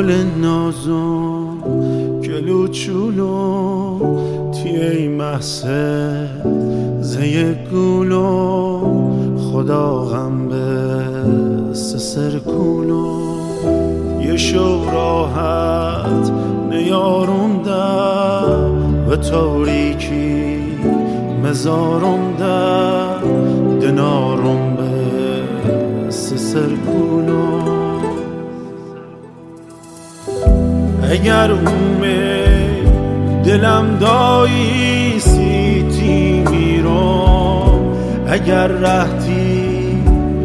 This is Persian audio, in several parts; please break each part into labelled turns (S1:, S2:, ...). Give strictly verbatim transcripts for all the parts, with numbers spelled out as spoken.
S1: گل نازم گلو چولو تیه محسه زی گولو خدا غم به سسر کولو یه شو راحت نیارم در و تاریکی مزارم در دنارم به سسر کولو اگر اومه دلم دایی سیتی میرم اگر رهتی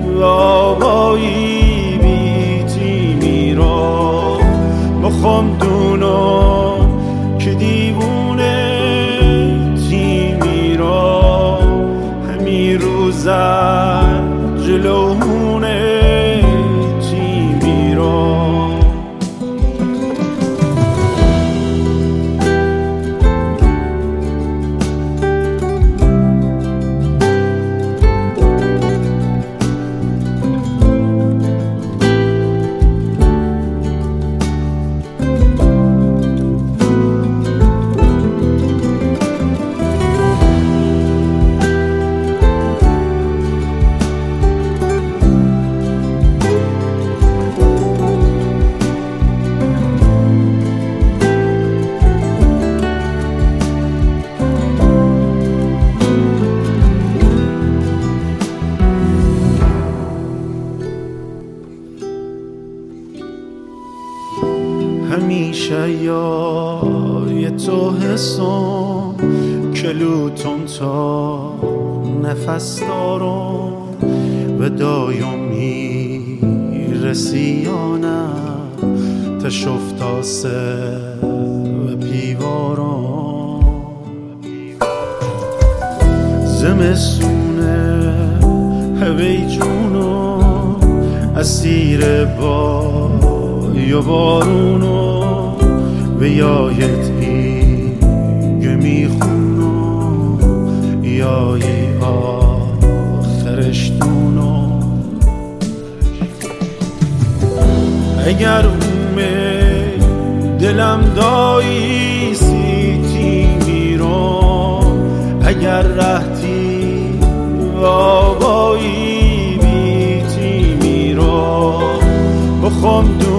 S1: آبایی بیتی میرم مخوام دونم که دیوونه تی میرم همی روزن جلومونه تی میرم همیشه یای تو حسم کلوتون تا نفس دارم و دایم میرسی یا نه تشفتاسه و پیوارم زمستونه هوی جونو اسیر با یا بارونو و یایت ایگه میخونو یای آخرش دونو اگر اومه دلم دایی سیتی میرم اگر رهتی آبایی بیتی میرم بخوام دون